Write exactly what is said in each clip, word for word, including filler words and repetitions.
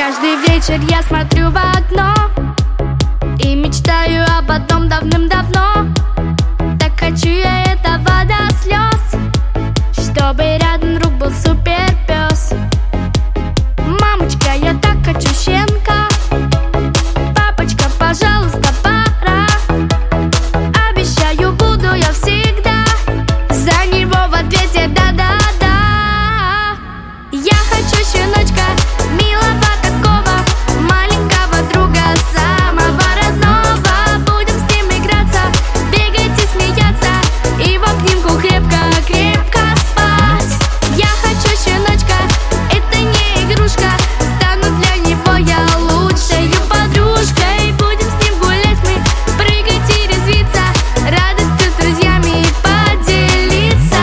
Каждый вечер я смотрю в окно и мечтаю об одном давным-давно. Так хочу я этого до слез, чтобы рядом друг был супер пес. Мамочка, я так хочу щенка. Папочка, пожалуйста, пора. Обещаю, буду я всегда за него в ответе да-да-да. Я хочу щеночка, милого такого, маленького друга, самого родного. Будем с ним играться, бегать и смеяться, и в обнимку крепко-крепко спать. Я хочу щеночка, это не игрушка, стану для него я лучшей подружкой. Будем с ним гулять мы, прыгать и резвиться, радостью с друзьями поделиться.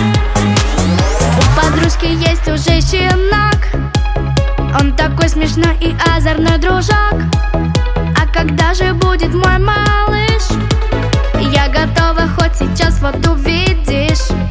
У подружки есть уже щенок, он такой смешной и озорной дружок. А когда же будет мой малыш? Я готова хоть сейчас, вот увидишь.